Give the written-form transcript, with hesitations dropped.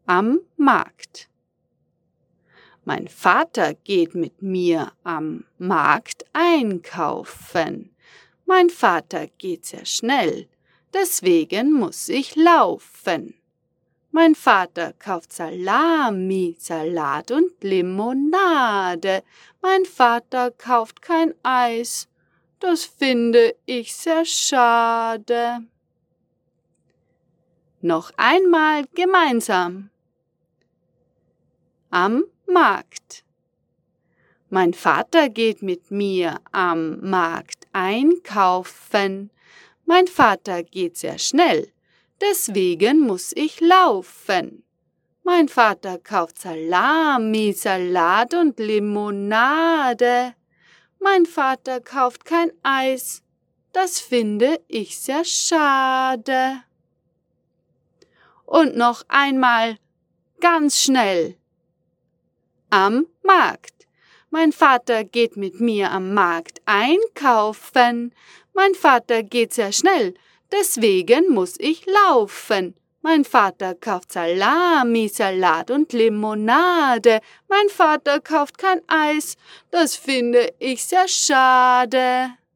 am Markt. Mein Vater geht mit mir am Markt einkaufen. Mein Vater geht sehr schnell, deswegen muss ich laufen. Mein Vater kauft Salami, Salat und Limonade. Mein Vater kauft kein Eis, das finde ich sehr schade. Noch einmal gemeinsam. Am Markt. Mein Vater geht mit mir am Markt einkaufen. Mein Vater geht sehr schnell, deswegen muss ich laufen. Mein Vater kauft Salami, Salat und Limonade. Mein Vater kauft kein Eis, das finde ich sehr schade. Und noch einmal, ganz schnell. Am Markt. Mein Vater geht mit mir am Markt einkaufen. Mein Vater geht sehr schnell, deswegen muss ich laufen. Mein Vater kauft Salami, Salat und Limonade. Mein Vater kauft kein Eis, das finde ich sehr schade.